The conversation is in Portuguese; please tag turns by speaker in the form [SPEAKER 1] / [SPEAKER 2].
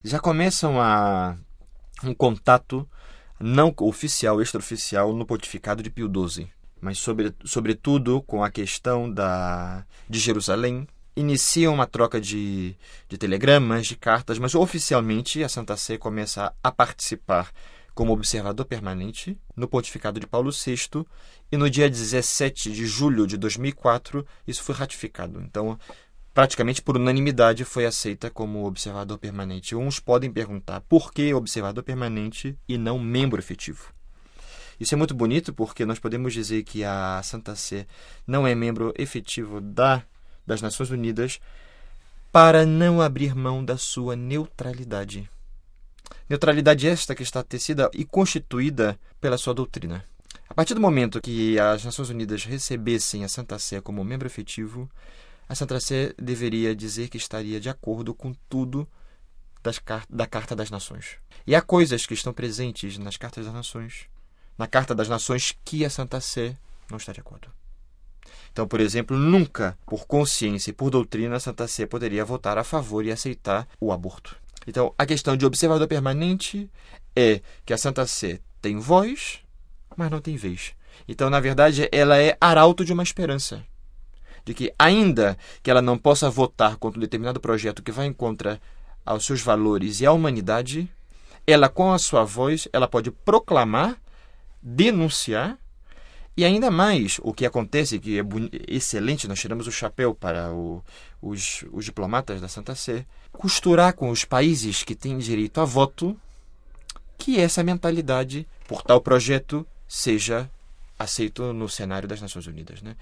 [SPEAKER 1] já começam um contato não oficial, extraoficial, no pontificado de Pio XII, mas sobretudo com a questão de Jerusalém. Iniciam uma troca de telegramas, de cartas, mas oficialmente a Santa Sé começa a participar como observador permanente no pontificado de Paulo VI, e no dia 17 de julho de 2004 isso foi ratificado. Então, praticamente por unanimidade foi aceita como observador permanente. Uns podem perguntar por que observador permanente e não membro efetivo. Isso é muito bonito porque nós podemos dizer que a Santa Sé não é membro efetivo das Nações Unidas para não abrir mão da sua neutralidade. Neutralidade esta que está tecida e constituída pela sua doutrina. A partir do momento que as Nações Unidas recebessem a Santa Sé como membro efetivo, a Santa Sé deveria dizer que estaria de acordo com tudo da Carta das Nações. E há coisas que estão presentes nas Cartas das Nações, na Carta das Nações, que a Santa Sé não está de acordo. Então, por exemplo, nunca, por consciência e por doutrina, a Santa Sé poderia votar a favor e aceitar o aborto. Então, a questão de observador permanente é que a Santa Sé tem voz, mas não tem vez. Então, na verdade, ela é arauto de uma esperança. De que, ainda que ela não possa votar contra um determinado projeto que vai em contra aos seus valores e à humanidade, ela, com a sua voz, ela pode proclamar, denunciar, e ainda mais, o que acontece, que é excelente, nós tiramos o chapéu para os diplomatas da Santa Sé, costurar com os países que têm direito a voto que essa mentalidade, por tal projeto, seja aceito no cenário das Nações Unidas, né?